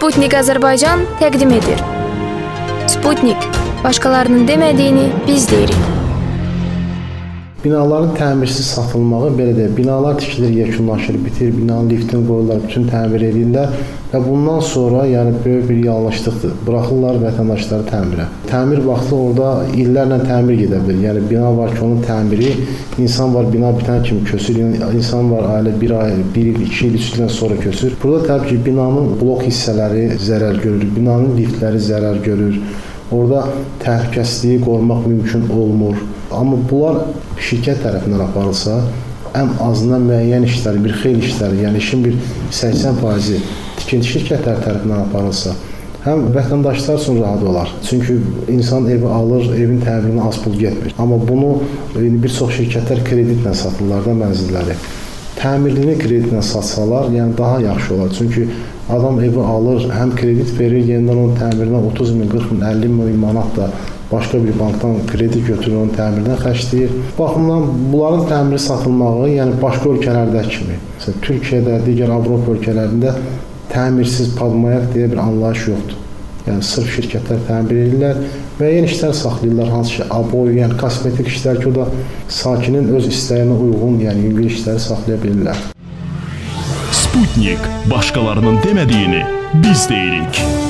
Sputnik Azərbaycan təqdim edir. Sputnik, başqalarının demədiyini biz deyirik. Binaların təmirsiz satılmağı belə deyək, binalar tikilir, yekunlaşır, bitir, binanın liftini qoyurlar, bütün təmir edirlər və bundan sonra yəni böyük bir yanlışlıqdır. Buraxırlar vətəndaşları təmirə. Təmir vaxtı orada illərlə təmir gedə bilir. Yəni bina var ki, onun təmiri, insan var bina bitən kimi kösür, insan var ailə 1 ay, 1 il, 2 il, 3 ildən sonra kösür. Burada təbii ki, binanın blok hissələri zərər görür, binanın liftləri zərər görür. Orada təhlükəsizliyi qorumaq mümkün olmur. Amma bunlar şirkət tərəfindən aparılsa, ən azından müəyyən işləri, bir xeyli işləri, yəni işin bir 80% tikinti şirkətləri tərəfindən aparılsa, həm vətəndaşlar üçün rahat olar. Çünki insan evi alır, evin təmirinə az pul getmir. Amma bunu bir çox şirkətlər kreditlə satırlar da mənzilləri. Təmirlini kreditlə satsalar, yəni daha yaxşı olar. Çünki adam evi alır, həm kredit verir, yenidən onun təmirinə 30 min, 40 min, 50 min manat da başqa bir bankdan kredi götürür, onun təmirinə xərcləyir. Baxımdan bunların təmiri satılmağı, yəni başqa ölkələrdəki kimi, məsələn, Türkiyədə, digər Avropa ölkələrində təmirsiz padmayak deyə bir anlayış yoxdur. Yəni sırf şirkətlər təmir edirlər, müəyyən işlər saxlayırlar, hansı ki, aboy, yəni kosmetik işlər ki, o da sakinin öz istəyinə uyğun, yəni yüngül işləri saxlaya bilirlər. Sputnik, başqalarının demədiyini biz deyirik.